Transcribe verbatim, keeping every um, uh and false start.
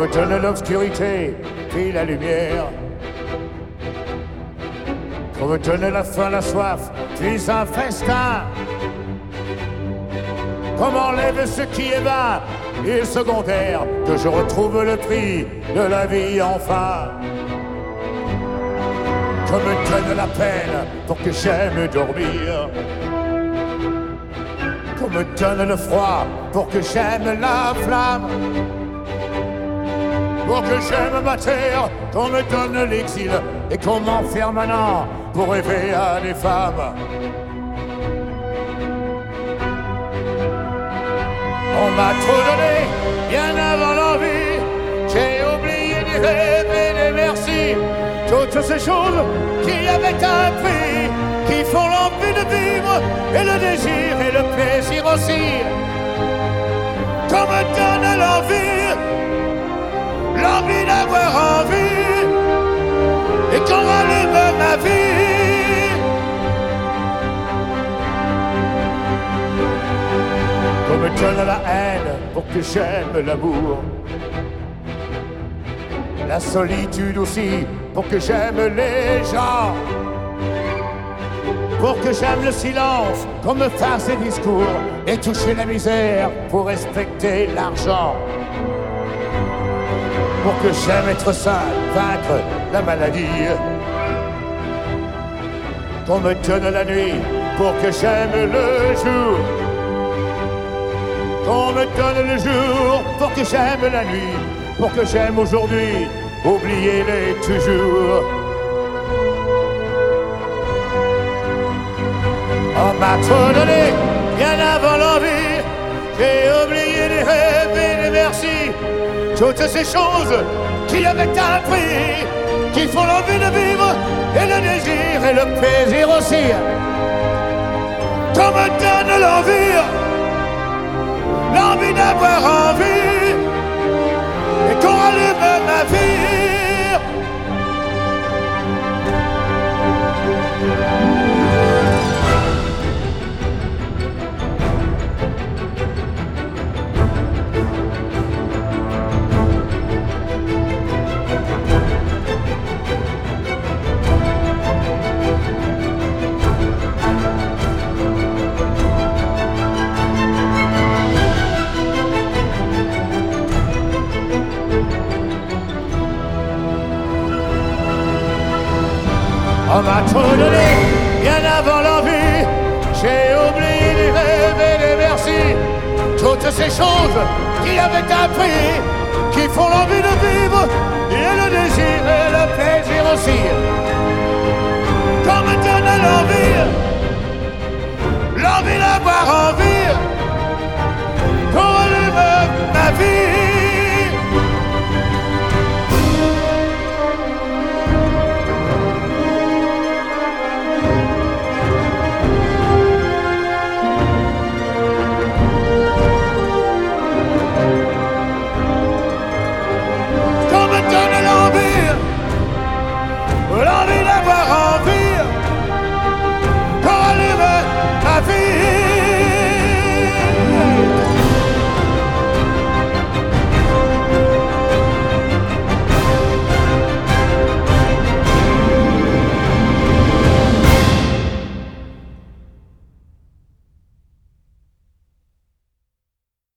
donne l'obscurité, puis la lumière. Qu'on me donne la faim, la soif, puis un festin. Qu'on m'enlève ce qui est vain et secondaire, que je retrouve le prix de la vie enfin. Qu'on me donne la peine pour que j'aime dormir. Qu'on me donne le froid pour que j'aime la flamme. Pour que j'aime ma terre, qu'on me donne l'exil et qu'on m'enferme maintenant pour rêver à des femmes. On m'a trop donné, bien avant l'envie. J'ai oublié des rêves et des merci. Toutes ces choses qui avaient un prix, qui font l'envie de vivre et le désir et le plaisir aussi. Qu'on me donne l'envie, l'envie d'avoir envie, et qu'on rallume ma vie. Qu'on me donne la haine pour que j'aime l'amour. La solitude aussi pour que j'aime les gens. Pour que j'aime le silence, qu'on me fasse des discours. Et toucher la misère pour respecter l'argent. Pour que j'aime être sain, vaincre la maladie. Qu'on me donne la nuit pour que j'aime le jour. Qu'on me donne le jour pour que j'aime la nuit. Pour que j'aime aujourd'hui, oubliez-les toujours. On m'a trop donné, bien avant l'envie. J'ai oublié les rêves et les merci. Toutes ces choses qui avaient un prix, qui font l'envie de vivre et le désir et le plaisir aussi. Qu'on me donne l'envie, l'envie d'avoir envie, et qu'on rallume ma vie. On m'a trop donné, bien avant l'envie. J'ai oublié les rêves et les merci. Toutes ces choses qui avaient un prix, qui font l'envie de vivre et le désir et le plaisir aussi.